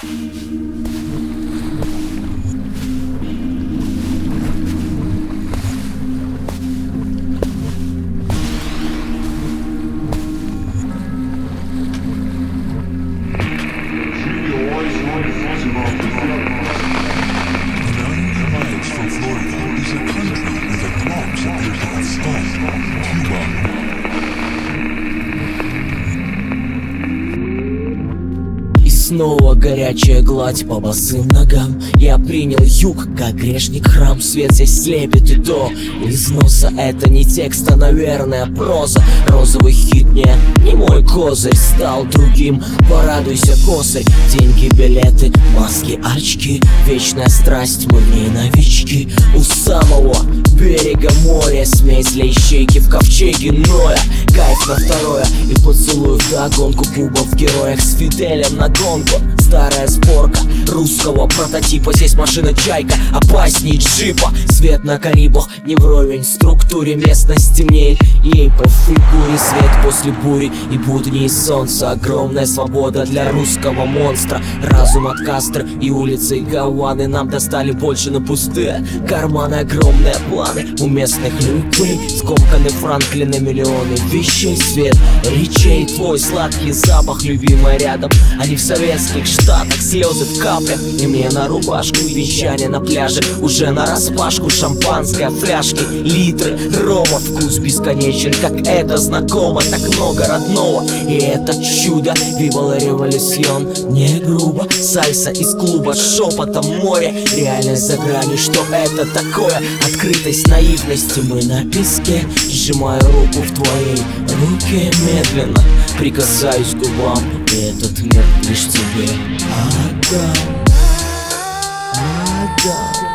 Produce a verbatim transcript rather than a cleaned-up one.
Снова горячая гладь по босым ногам. Я принял юг, как грешник храм. Свет здесь слепит и до из носа. Это не текст, а, наверное, проза. Розовый хит не, не мой козырь. Стал другим, порадуйся, косарь. Деньги, билеты, маски, очки. Вечная страсть, мы в ней новички. У самого берега моря смесь для ищейки в ковчеге Ноя. Кайф на второе и поцелуй вдогонку. Буба в героях с Фиделем на гонку. Старая спорка русского прототипа. Здесь машина чайка, опасней джипа. Свет на Карибах не вровень структуре. Местность темнеет ей по фигуре. Свет после бури и будни и солнца. Огромная свобода для русского монстра. Разум от Кастро и улицы Гаваны нам достали больше на пустые карманы. Огромные планы у местных людей. Скомканы Франклины миллионы вещей. Свет речей, твой сладкий запах, любимый рядом. Они в Советских Штатах, слезы в каплях. И мне на рубашку венчание на пляже. Уже на распашку шампанское, фляжки, литры рома. Вкус бесконечен, как это знакомо. Так много родного, и это чудо. Viva la revolution, не грубо. Сальса из клуба, шепотом море. Реальность за гранью, что это такое? Открытость наивности, мы на песке. Сжимаю руку в твоей руке медленно. Прикасаюсь к губам, и этот мир лишь тебе отдам, отдам.